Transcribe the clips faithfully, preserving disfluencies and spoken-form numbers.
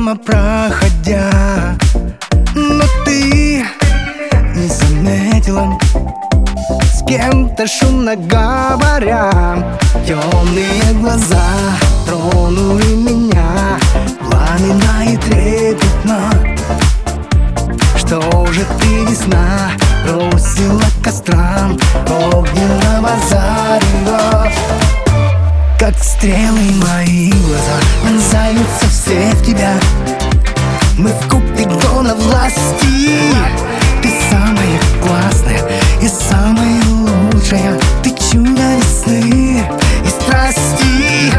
мимо проходя, но ты не заметила, с кем-то шумно говоря. Темные глаза тронули меня, пламенно и трепетно. Что же ты, весна, бросила кострам огненного зарева? Как стрелы мои глаза вонзаются все в тебя. Мы в Купидона власти. Ты самая классная и самая лучшая. Ты чудо весны и страсти.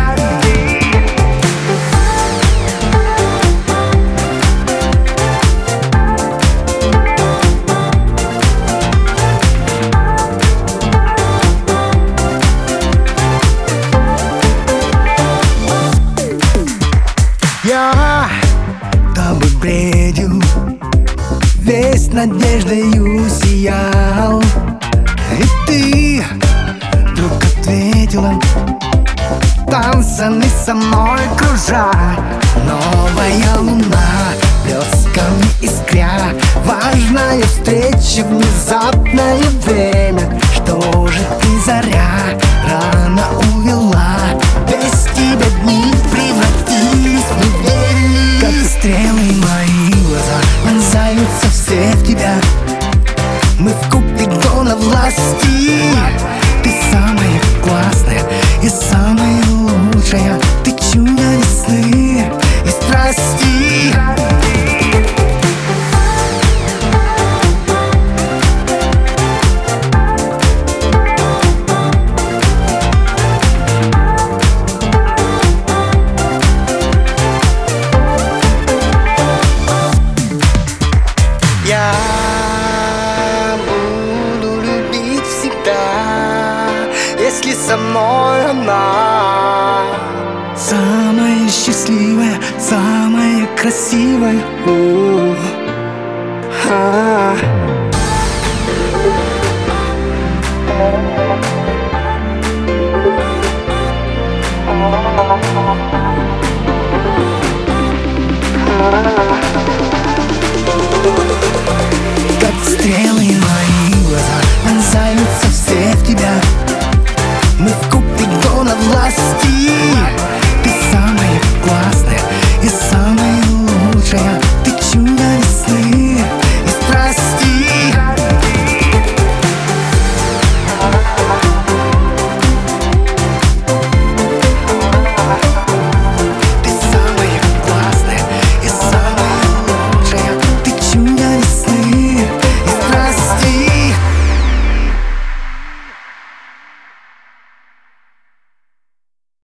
Я тобой бредил, весь надеждою сиял, и ты вдруг ответила танцами со мной кружа. Новая луна, блесками искря, важная встреча, внезапное время. Что же ты, заря, рано увела? Без тебя дни превратились в недели. Как стрелы мои глаза вонзаются все в тебя. Мы в Купидона власти. Ты самая классная и самая лучшая. Ты чудо весны и страсти. Я буду любить всегда, если со мной она. Самая счастливая, самая красивая.